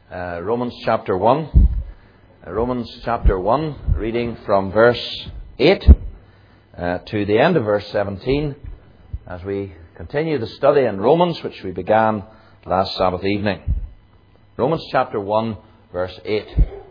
Romans chapter 1. Romans chapter 1, reading from verse 8 to the end of verse 17 as we continue the study in Romans, which we began last Sabbath evening. Romans chapter 1, verse 8.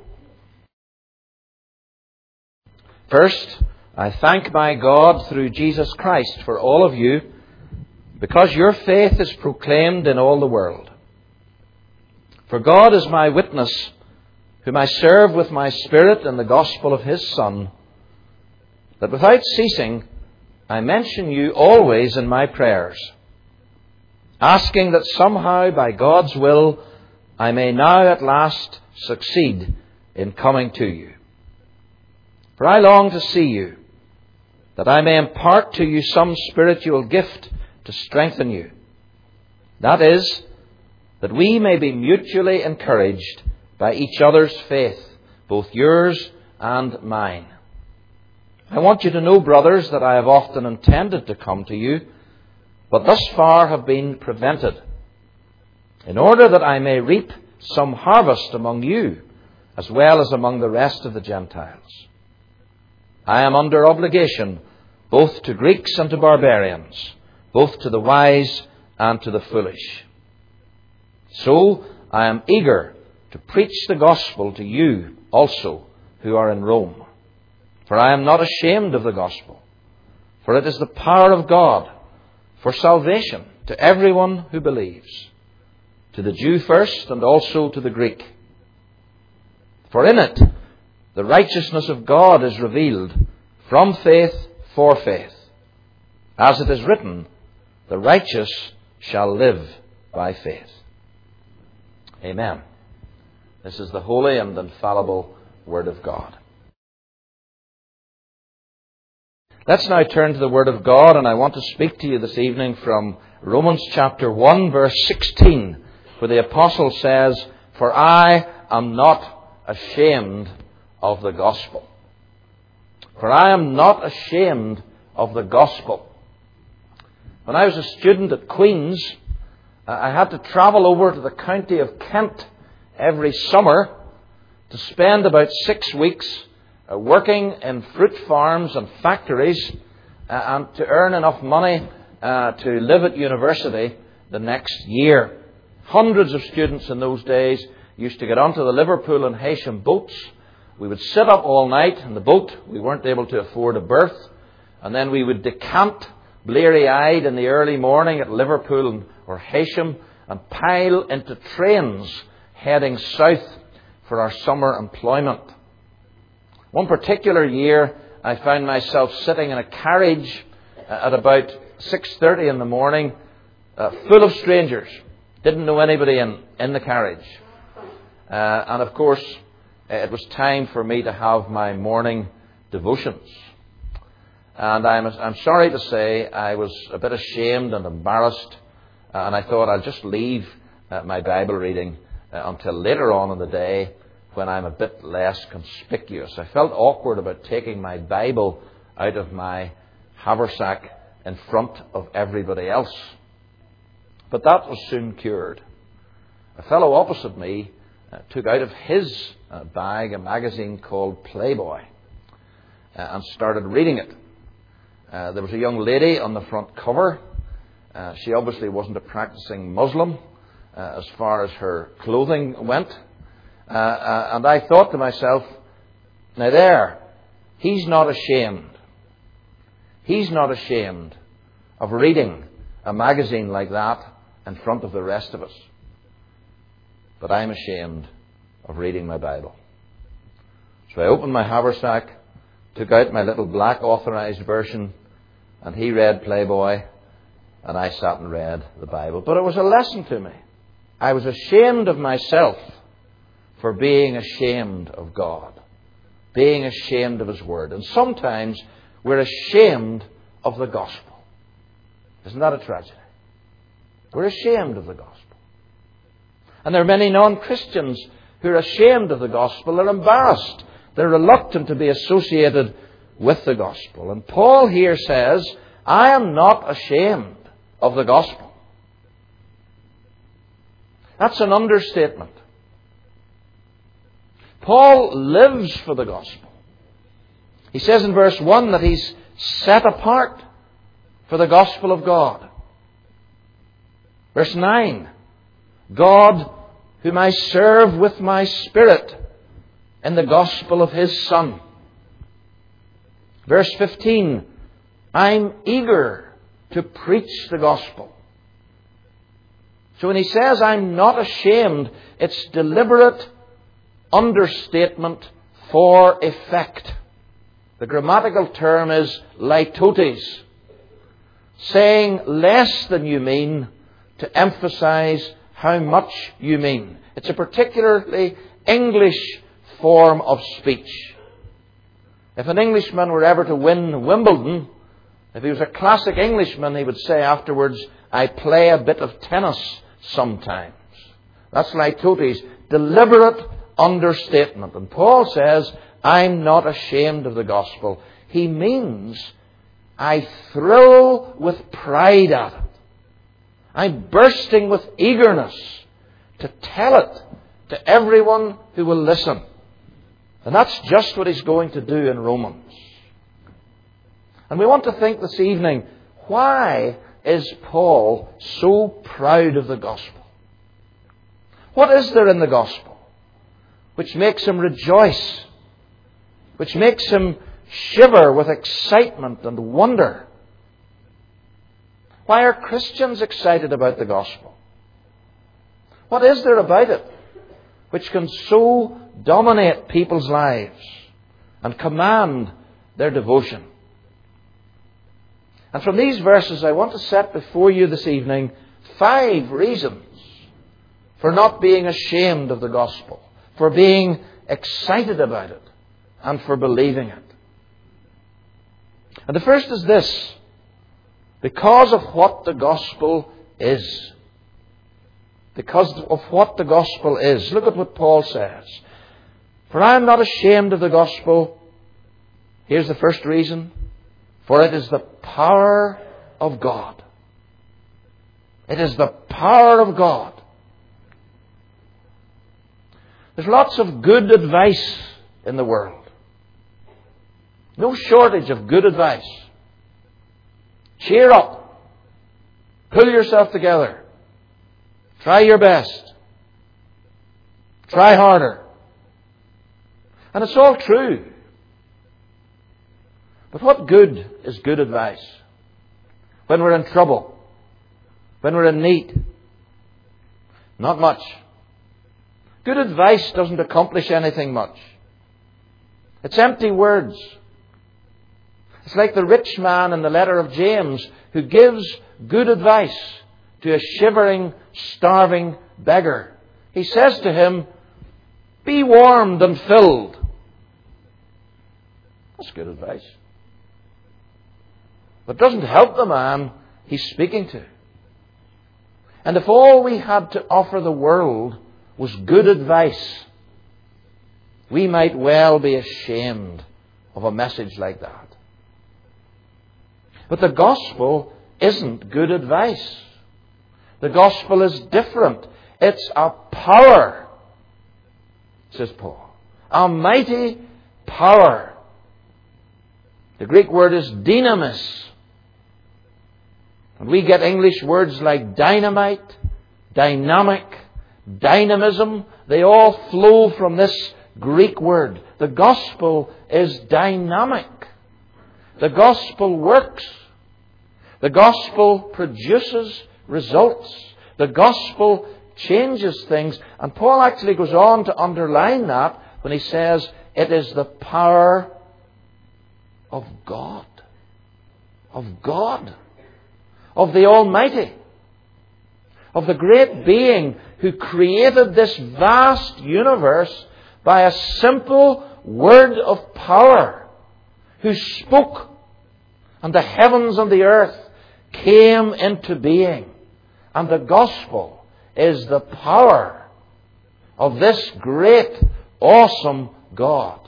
First, I thank my God through Jesus Christ for all of you, because your faith is proclaimed in all the world. For God is my witness, whom I serve with my spirit in the gospel of his Son, that without ceasing I mention you always in my prayers, asking that somehow by God's will I may now at last succeed in coming to you. For I long to see you, that I may impart to you some spiritual gift to strengthen you. That is, that we may be mutually encouraged by each other's faith, both yours and mine. I want you to know, brothers, that I have often intended to come to you, but thus far have been prevented, in order that I may reap some harvest among you, as well as among the rest of the Gentiles. I am under obligation both to Greeks and to barbarians, both to the wise and to the foolish. So I am eager to preach the gospel to you also who are in Rome. For I am not ashamed of the gospel, for it is the power of God for salvation to everyone who believes, to the Jew first and also to the Greek. For in it the righteousness of God is revealed from faith for faith. As it is written, the righteous shall live by faith. Amen. This is the holy and infallible Word of God. Let's now turn to the Word of God, and I want to speak to you this evening from Romans chapter 1, verse 16, where the Apostle says, For I am not ashamed of the gospel. For I am not ashamed of the gospel. When I was a student at Queen's, I had to travel over to the county of Kent every summer to spend about 6 weeks working in fruit farms and factories and to earn enough money to live at university the next year. Hundreds of students in those days used to get onto the Liverpool and Heysham boats. We would sit up all night in the boat. We weren't able to afford a berth. And then we would decamp bleary-eyed in the early morning at Liverpool or Heysham and pile into trains heading south for our summer employment. One particular year, I found myself sitting in a carriage at about 6:30 in the morning, full of strangers. Didn't know anybody in the carriage. And of course, it was time for me to have my morning devotions. And I'm sorry to say I was a bit ashamed and embarrassed, and I thought I'll just leave my Bible reading until later on in the day when I'm a bit less conspicuous. I felt awkward about taking my Bible out of my haversack in front of everybody else. But that was soon cured. A fellow opposite me took out of his bag a magazine called Playboy and started reading it. There was a young lady on the front cover. She obviously wasn't a practicing Muslim as far as her clothing went. And I thought to myself, now there, he's not ashamed. He's not ashamed of reading a magazine like that in front of the rest of us. But I'm ashamed of reading my Bible. So I opened my haversack, took out my little black authorized version, and he read Playboy, and I sat and read the Bible. But it was a lesson to me. I was ashamed of myself for being ashamed of God, being ashamed of His Word. And sometimes we're ashamed of the gospel. Isn't that a tragedy? We're ashamed of the gospel. And there are many non-Christians who are ashamed of the gospel. They're embarrassed. They're reluctant to be associated with the gospel. And Paul here says, I am not ashamed of the gospel. That's an understatement. Paul lives for the gospel. He says in verse 1 that he's set apart for the gospel of God. Verse 9, God, whom I serve with my spirit in the gospel of His Son. Verse 15, I'm eager to preach the gospel. So when he says, I'm not ashamed, it's deliberate understatement for effect. The grammatical term is litotes, saying less than you mean to emphasize how much you mean. It's a particularly English form of speech. If an Englishman were ever to win Wimbledon, if he was a classic Englishman, he would say afterwards, I play a bit of tennis sometimes. That's litotes, deliberate understatement. And Paul says, I'm not ashamed of the gospel. He means I thrill with pride at it. I'm bursting with eagerness to tell it to everyone who will listen. And that's just what he's going to do in Romans. And we want to think this evening, why is Paul so proud of the gospel? What is there in the gospel which makes him rejoice, which makes him shiver with excitement and wonder? Why are Christians excited about the gospel? What is there about it which can so dominate people's lives and command their devotion? And from these verses, I want to set before you this evening 5 reasons for not being ashamed of the gospel, for being excited about it, and for believing it. And the first is this: because of what the gospel is. Because of what the gospel is. Look at what Paul says. For I am not ashamed of the gospel. Here's the first reason. For it is the power of God. It is the power of God. There's lots of good advice in the world. No shortage of good advice. Cheer up. Pull yourself together. Try your best. Try harder. And it's all true. But what good is good advice? When we're in trouble. When we're in need. Not much. Good advice doesn't accomplish anything much. It's empty words. It's like the rich man in the letter of James who gives good advice to a shivering, starving beggar. He says to him, be warmed and filled. That's good advice. But it doesn't help the man he's speaking to. And if all we had to offer the world was good advice, we might well be ashamed of a message like that. But the gospel isn't good advice. The gospel is different. It's a power, says Paul. A mighty power. The Greek word is dynamis. And we get English words like dynamite, dynamic, dynamism. They all flow from this Greek word. The gospel is dynamic. The gospel works. The gospel produces results. The gospel changes things. And Paul actually goes on to underline that when he says it is the power of God. Of God. Of the Almighty. Of the great being who created this vast universe by a simple word of power. Who spoke, and the heavens and the earth came into being. And the gospel is the power of this great, awesome God.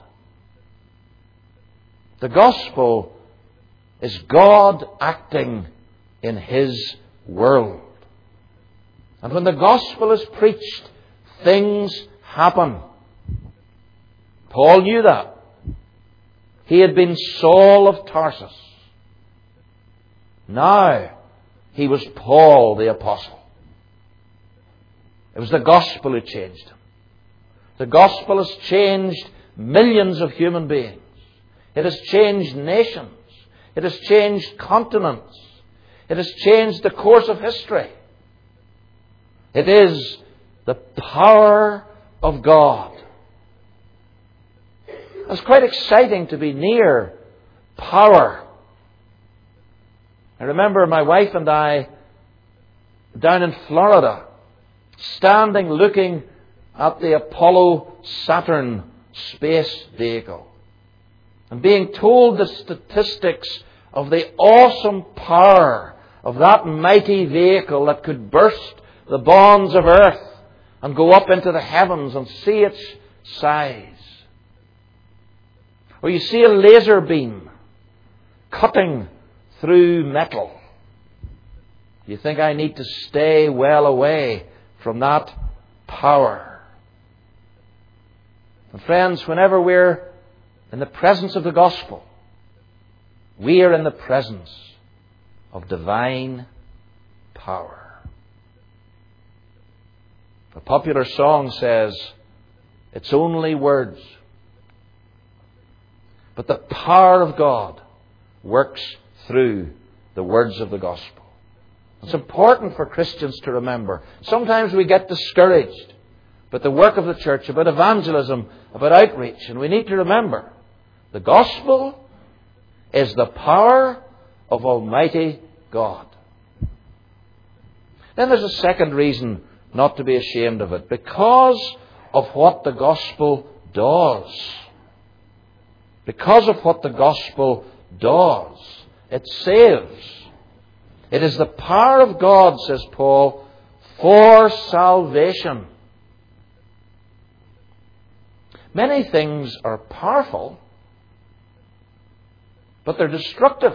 The gospel is God acting in His world. And when the gospel is preached, things happen. Paul knew that. He had been Saul of Tarsus. Now he was Paul the Apostle. It was the gospel that changed him. The gospel has changed millions of human beings. It has changed nations. It has changed continents. It has changed the course of history. It is the power of God. It's quite exciting to be near power. I remember my wife and I down in Florida, standing looking at the Apollo Saturn space vehicle and being told the statistics of the awesome power of that mighty vehicle that could burst the bonds of earth and go up into the heavens and see its size. Or you see a laser beam cutting through metal. You think, I need to stay well away from that power. And friends, whenever we're in the presence of the gospel, we are in the presence of divine power. A popular song says, it's only words, but the power of God works through the words of the gospel. It's important for Christians to remember. Sometimes we get discouraged but the work of the church, about evangelism, about outreach. And we need to remember, the gospel is the power of Almighty God. Then there's a second reason not to be ashamed of it. Because of what the gospel does. Because of what the gospel does. It saves. It is the power of God, says Paul, for salvation. Many things are powerful, but they're destructive.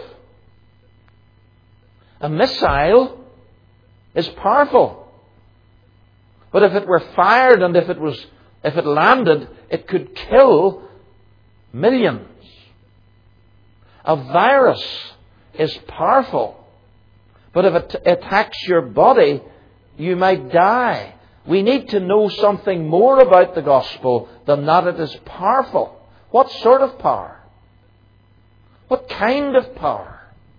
A missile is powerful, but if it were fired and if it landed, it could kill millions. A virus is powerful, but if it attacks your body, you might die. We need to know something more about the gospel than that it is powerful. What sort of power? What kind of power?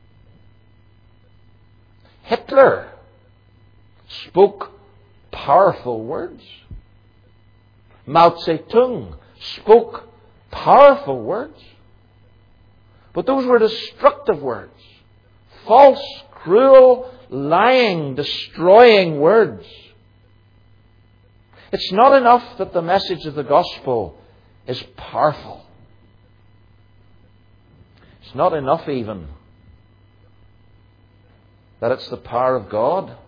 Hitler spoke powerful words. Mao Zedong spoke powerful words. But those were destructive words. False, cruel, lying, destroying words. It's not enough that the message of the gospel is powerful. It's not enough even that it's the power of God.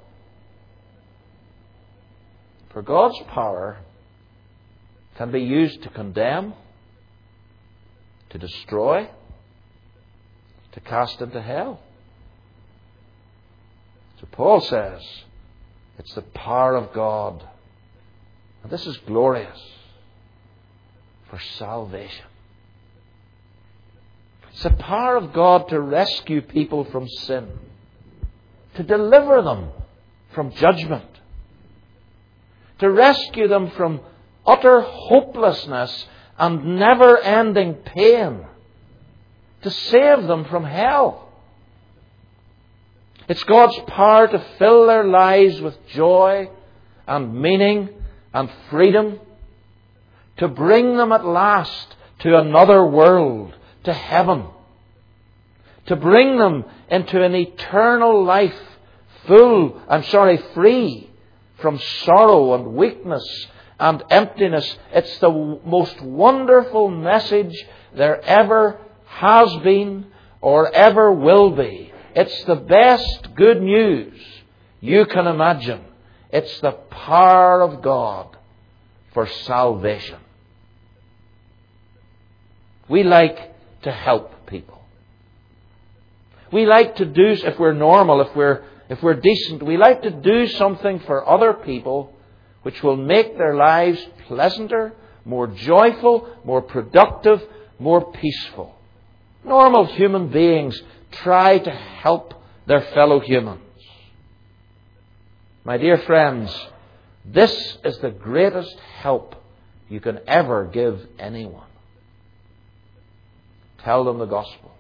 For God's power can be used to condemn, to destroy, to cast into hell. So Paul says it's the power of God. And this is glorious for salvation. It's the power of God to rescue people from sin, to deliver them from judgment, to rescue them from utter hopelessness and never-ending pain, to save them from hell. It's God's power to fill their lives with joy and meaning and freedom, to bring them at last to another world, to heaven, to bring them into an eternal life free from sorrow and weakness and emptiness. It's the most wonderful message there ever has been or ever will be. It's the best good news you can imagine. It's the power of God for salvation. We like to help people. We like to do, if we're normal, if we're decent, we like to do something for other people which will make their lives pleasanter, more joyful, more productive, more peaceful. Normal human beings try to help their fellow humans. My dear friends, this is the greatest help you can ever give anyone. Tell them the gospel.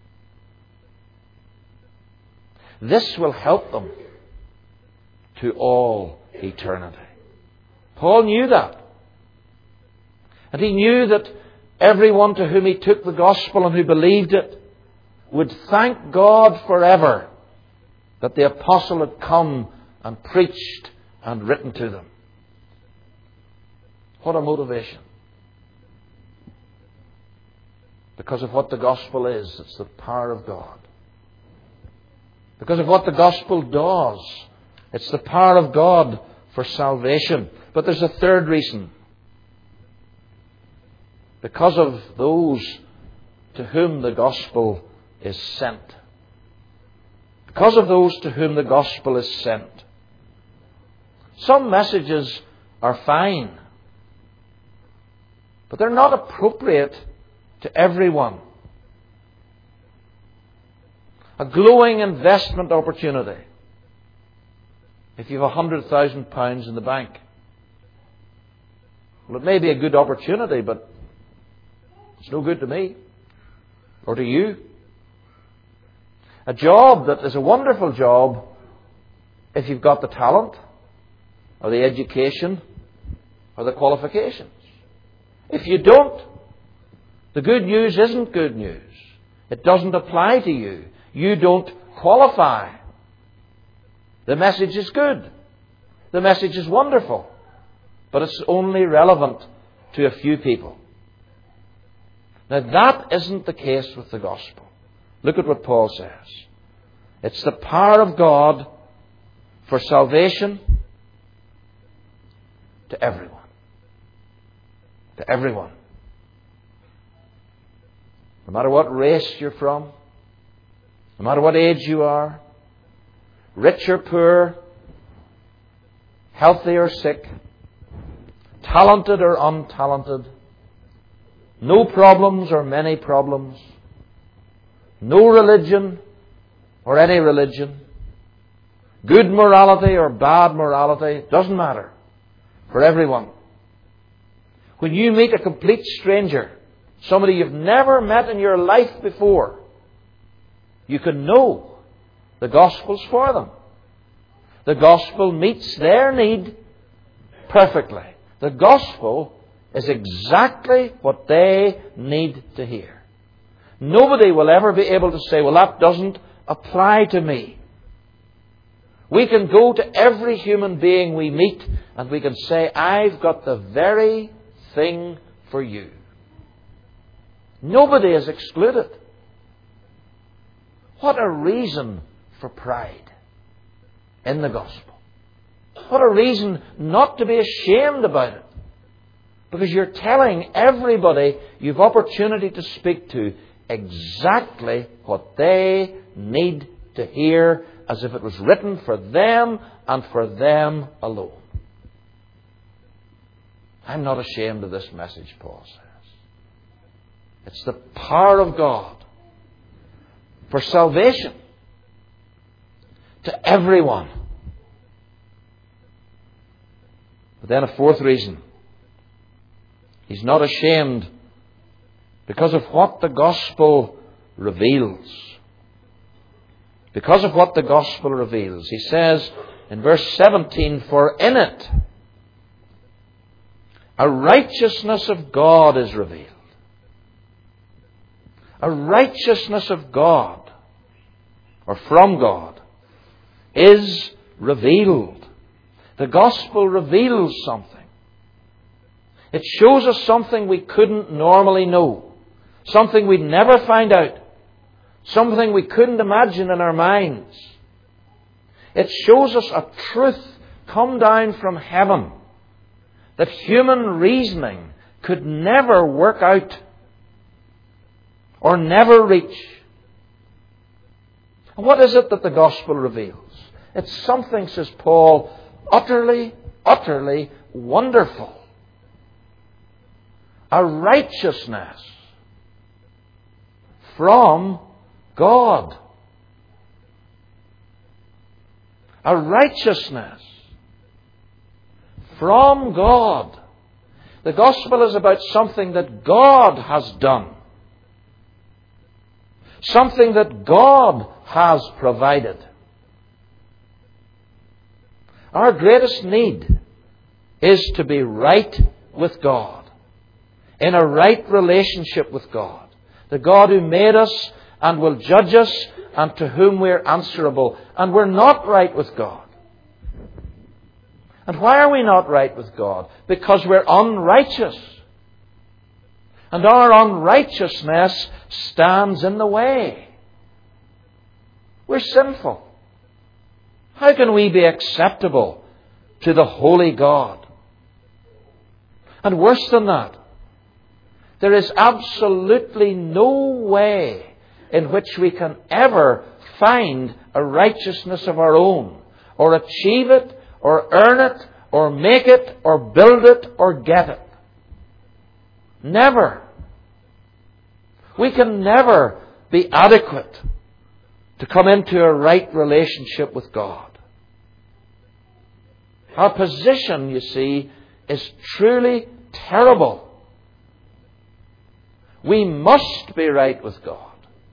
This will help them to all eternity. Paul knew that. And he knew that everyone to whom he took the gospel and who believed it would thank God forever that the apostle had come and preached and written to them. What a motivation. Because of what the gospel is, it's the power of God. Because of what the gospel does, it's the power of God for salvation. But there's a third reason. Because of those to whom the gospel is sent. Because of those to whom the gospel is sent. Some messages are fine, but they're not appropriate to everyone. A glowing investment opportunity. If you have £100,000 in the bank. Well, it may be a good opportunity, but it's no good to me or to you. A job that is a wonderful job if you've got the talent or the education or the qualifications. If you don't, the good news isn't good news. It doesn't apply to you. You don't qualify. The message is good. The message is wonderful. But it's only relevant to a few people. Now that isn't the case with the gospel. Look at what Paul says. It's the power of God for salvation to everyone. To everyone. No matter what race you're from, no matter what age you are, rich or poor, healthy or sick, talented or untalented, no problems or many problems, no religion or any religion, good morality or bad morality, doesn't matter. For everyone. When you meet a complete stranger, somebody you've never met in your life before, you can know the gospel's for them. The gospel meets their need perfectly. The gospel is exactly what they need to hear. Nobody will ever be able to say, well, that doesn't apply to me. We can go to every human being we meet and we can say, I've got the very thing for you. Nobody is excluded. What a reason for pride in the gospel. What a reason not to be ashamed about it. Because you're telling everybody you've opportunity to speak to exactly what they need to hear, as if it was written for them and for them alone. I'm not ashamed of this message, Paul says. It's the power of God for salvation to everyone. But then a fourth reason. He's not ashamed because of what the gospel reveals. Because of what the gospel reveals. He says in verse 17, for in it a righteousness of God is revealed. A righteousness of God, or from God, is revealed. The gospel reveals something. It shows us something we couldn't normally know. Something we'd never find out. Something we couldn't imagine in our minds. It shows us a truth come down from heaven that human reasoning could never work out or never reach. And what is it that the gospel reveals? It's something, says Paul, utterly, utterly wonderful. a righteousness from God. A righteousness from God. The gospel is about something that God has done. Something that God has provided. Our greatest need is to be right with God. In a right relationship with God. The God who made us and will judge us and to whom we're answerable. And we're not right with God. And why are we not right with God? Because we're unrighteous. And our unrighteousness stands in the way. We're sinful. How can we be acceptable to the holy God? And worse than that, there is absolutely no way in which we can ever find a righteousness of our own, or achieve it, or earn it, or make it, or build it, or get it. Never. We can never be adequate to come into a right relationship with God. Our position, you see, is truly terrible. We must be right with God,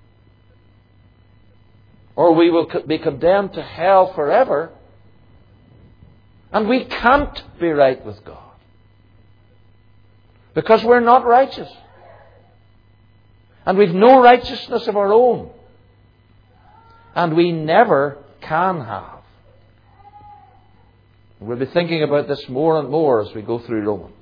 or we will be condemned to hell forever. And we can't be right with God because we're not righteous. And we've no righteousness of our own. And we never can have. We'll be thinking about this more and more as we go through Romans.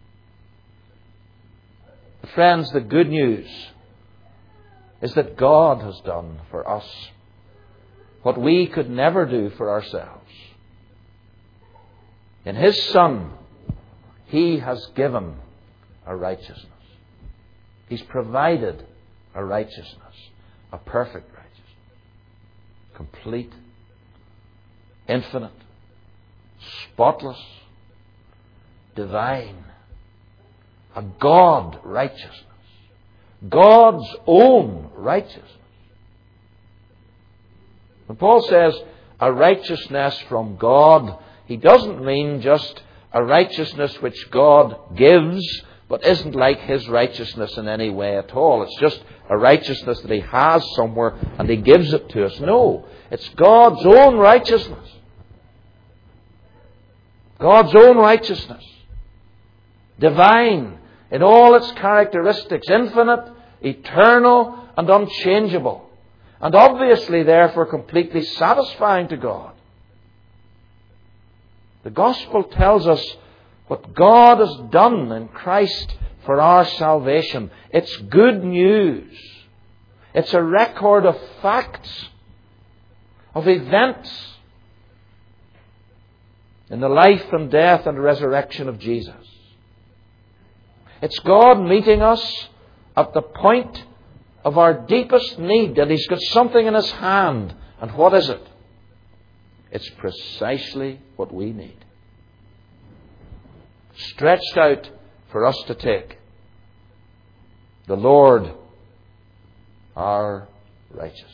Friends, the good news is that God has done for us what we could never do for ourselves. In His Son, He has given a righteousness. He's provided a righteousness, a perfect righteousness, complete, infinite, spotless, divine, a God righteousness, God's own righteousness. When Paul says a righteousness from God, he doesn't mean just a righteousness which God gives, but isn't like His righteousness in any way at all. It's just a righteousness that He has somewhere and He gives it to us. No, it's God's own righteousness. God's own righteousness. Divine in all its characteristics. Infinite, eternal, and unchangeable. And obviously, therefore, completely satisfying to God. The gospel tells us what God has done in Christ for our salvation. It's good news. It's a record of facts, of events in the life and death and resurrection of Jesus. It's God meeting us at the point of our deepest need, that He's got something in His hand. And what is it? It's precisely what we need. Stretched out for us to take. The Lord, our righteousness.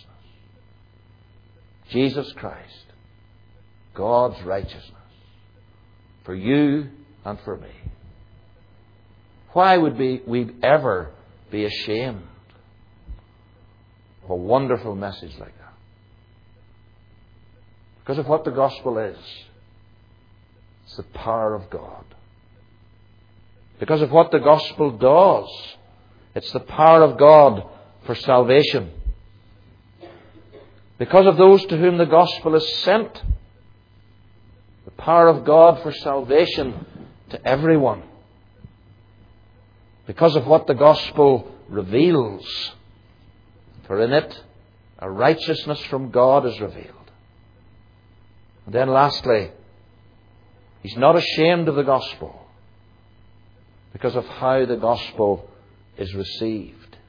Jesus Christ, God's righteousness. For you and for me. Why would we ever be ashamed of a wonderful message like that? Because of what the gospel is. It's the power of God. Because of what the gospel does. It's the power of God for salvation. Because of those to whom the gospel is sent. The power of God for salvation to everyone. Because of what the gospel reveals. For in it, a righteousness from God is revealed. And then lastly, He's not ashamed of the gospel because of how the gospel is received.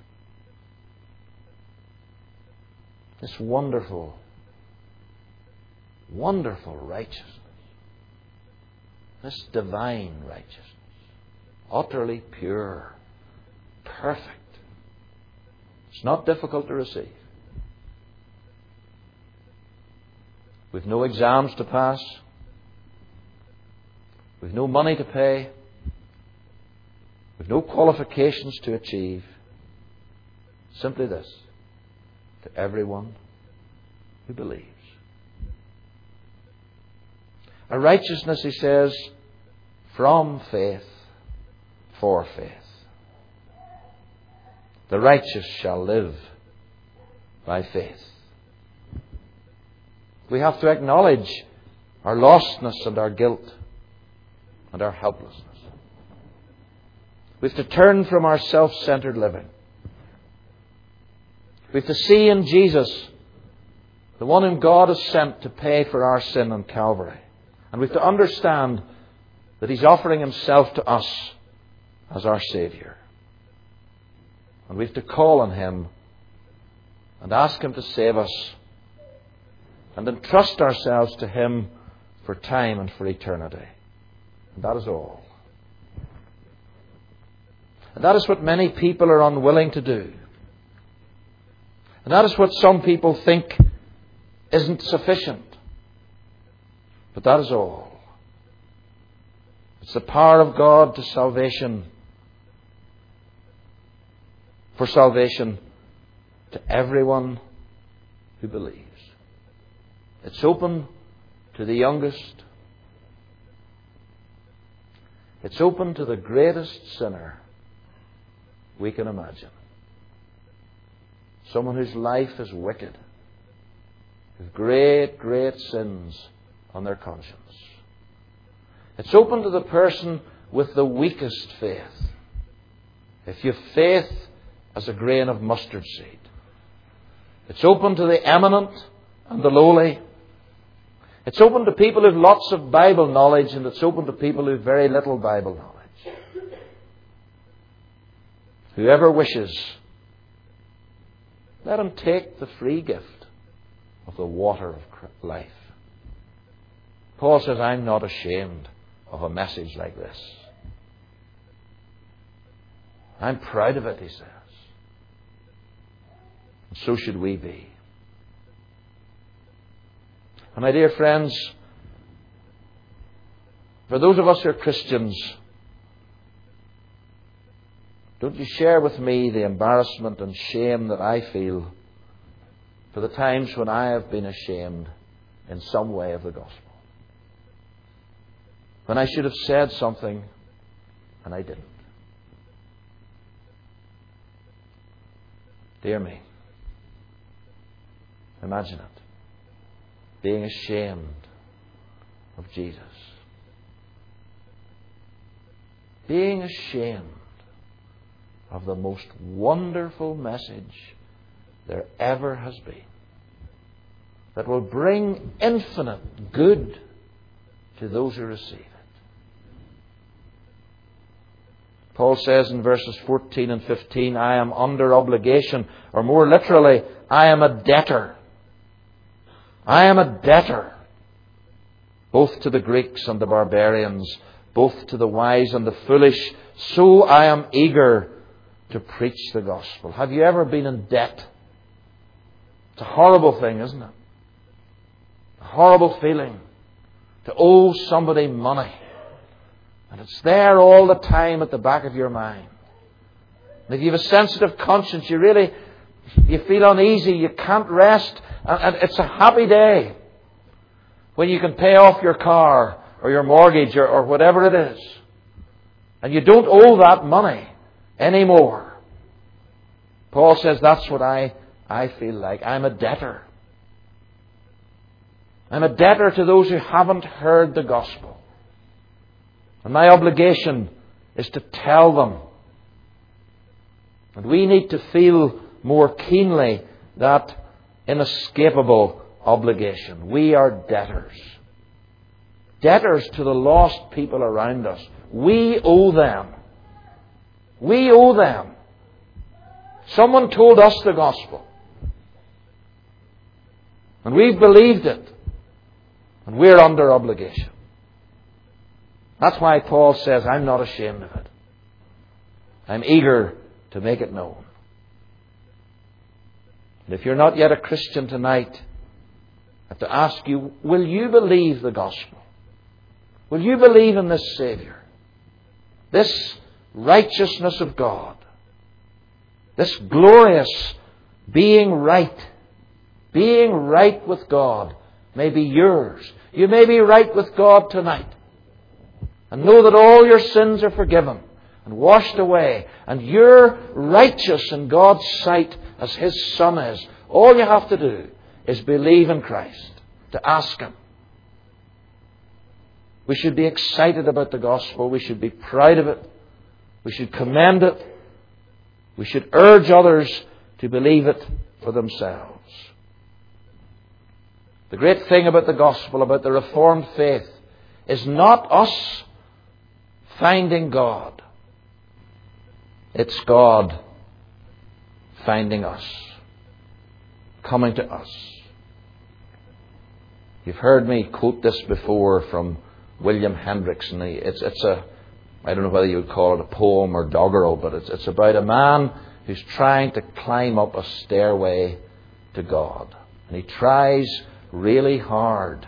This wonderful, wonderful righteousness. This divine righteousness. Utterly pure perfect. It's not difficult to receive. We've no exams to pass. We've no money to pay. We've no qualifications to achieve. Simply this: to everyone who believes. A righteousness, he says, from faith, for faith. The righteous shall live by faith. We have to acknowledge our lostness and our guilt and our helplessness. We have to turn from our self-centered living. We have to see in Jesus the one whom God has sent to pay for our sin on Calvary. And we have to understand that He's offering Himself to us as our Saviour. And we have to call on Him and ask Him to save us and entrust ourselves to Him for time and for eternity. And that is all. And that is what many people are unwilling to do. And that is what some people think isn't sufficient. But that is all. It's the power of God to salvation, for salvation to everyone who believes. It's open to the youngest. It's open to the greatest sinner we can imagine. Someone whose life is wicked, with great, great sins on their conscience. It's open to the person with the weakest faith. If you have faith as a grain of mustard seed. It's open to the eminent and the lowly. It's open to people who have lots of Bible knowledge, and it's open to people who have very little Bible knowledge. Whoever wishes, let him take the free gift of the water of life. Paul says, I'm not ashamed of a message like this. I'm proud of it, he says. And so should we be. And my dear friends, for those of us who are Christians, don't you share with me the embarrassment and shame that I feel for the times when I have been ashamed in some way of the gospel. When I should have said something and I didn't. Dear me. Imagine it. Being ashamed of Jesus. Being ashamed of the most wonderful message there ever has been, that will bring infinite good to those who receive it. Paul says in verses 14 and 15, I am under obligation, or more literally, I am a debtor. I am a debtor, both to the Greeks and the barbarians, both to the wise and the foolish. So I am eager to preach the gospel. Have you ever been in debt? It's a horrible thing, isn't it? A horrible feeling to owe somebody money. And it's there all the time at the back of your mind. And if you have a sensitive conscience, you feel uneasy, you can't rest. And it's a happy day when you can pay off your car or your mortgage or whatever it is. And you don't owe that money anymore. Paul says that's what I feel like. I'm a debtor. I'm a debtor to those who haven't heard the gospel. And my obligation is to tell them. And we need to feel more keenly that inescapable obligation. We are debtors. Debtors to the lost people around us. We owe them. We owe them. Someone told us the gospel. And we've believed it. And we're under obligation. That's why Paul says, I'm not ashamed of it. I'm eager to make it known. And if you're not yet a Christian tonight, I have to ask you, will you believe the gospel? Will you believe in this Savior? This righteousness of God? This glorious being right with God may be yours. You may be right with God tonight. And know that all your sins are forgiven and washed away. And you're righteous in God's sight as His Son is. All you have to do is believe in Christ, to ask Him. We should be excited about the gospel. We should be proud of it. We should commend it. We should urge others to believe it for themselves. The great thing about the gospel, about the Reformed faith, is not us finding God. It's God finding us, coming to us. You've heard me quote this before from William Hendriksen. I don't know whether you would call it a poem or doggerel, but it's about a man who's trying to climb up a stairway to God. And he tries really hard,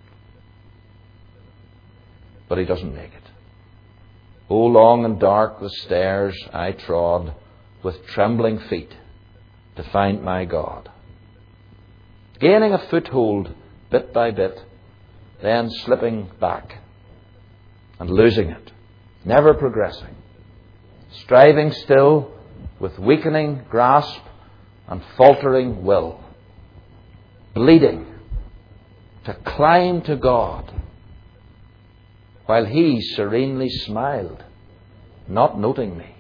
but he doesn't make it. Oh, long and dark the stairs I trod with trembling feet to find my God. Gaining a foothold bit by bit, then slipping back and losing it, never progressing, striving still with weakening grasp and faltering will, bleeding to climb to God, while He serenely smiled, not noting me.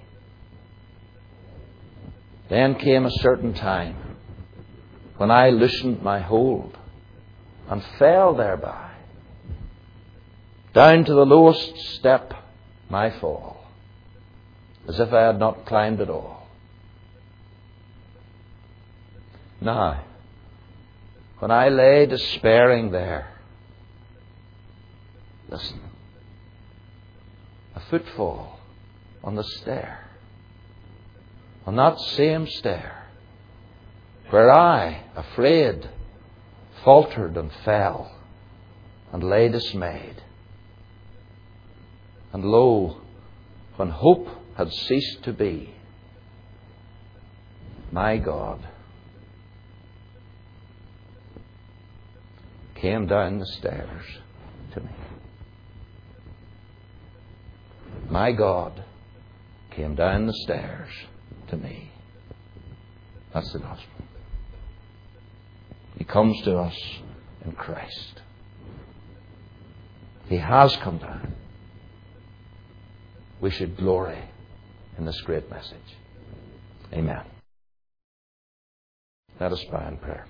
Then came a certain time when I loosened my hold and fell thereby, down to the lowest step my fall, as if I had not climbed at all. Now, when I lay despairing there, listen, a footfall on the stair, on that same stair, where I, afraid, faltered and fell, and lay dismayed. And lo, when hope had ceased to be, my God came down the stairs to me. My God came down the stairs to me. That's the gospel. He comes to us in Christ. He has come down. We should glory in this great message. Amen. Let us bow in prayer.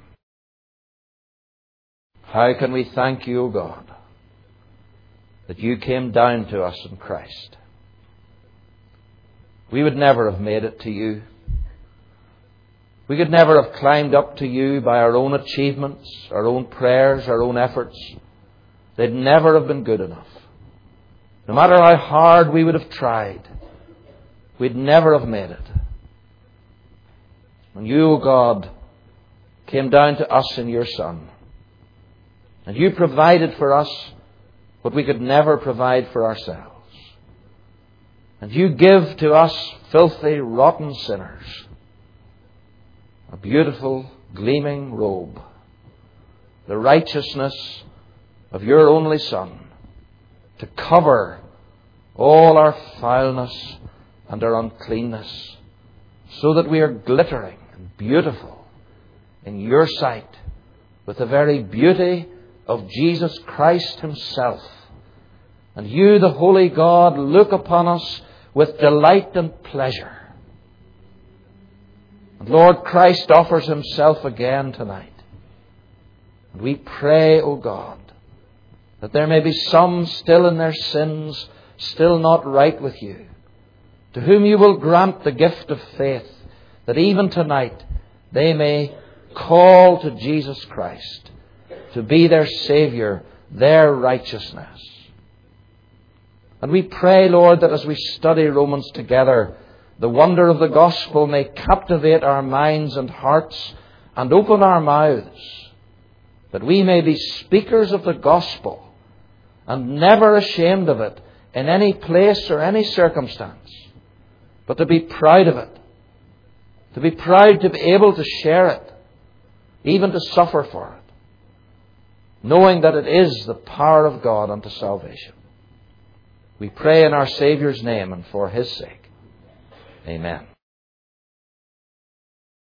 How can we thank you, O God, that you came down to us in Christ? We would never have made it to you. We could never have climbed up to you by our own achievements, our own prayers, our own efforts. They'd never have been good enough. No matter how hard we would have tried, we'd never have made it. When you, O God, came down to us in your Son, and you provided for us what we could never provide for ourselves. And you give to us, filthy, rotten sinners, a beautiful, gleaming robe, the righteousness of your only Son, to cover all our foulness and our uncleanness, so that we are glittering and beautiful in your sight with the very beauty of Jesus Christ Himself. And you, the Holy God, look upon us with delight and pleasure. And Lord, Christ offers Himself again tonight. And we pray, O God, that there may be some still in their sins, still not right with you, to whom you will grant the gift of faith, that even tonight they may call to Jesus Christ to be their Saviour, their righteousness. And we pray, Lord, that as we study Romans together, the wonder of the gospel may captivate our minds and hearts and open our mouths, that we may be speakers of the gospel and never ashamed of it in any place or any circumstance, but to be proud of it, to be proud to be able to share it, even to suffer for it, knowing that it is the power of God unto salvation. We pray in our Saviour's name and for His sake. Amen.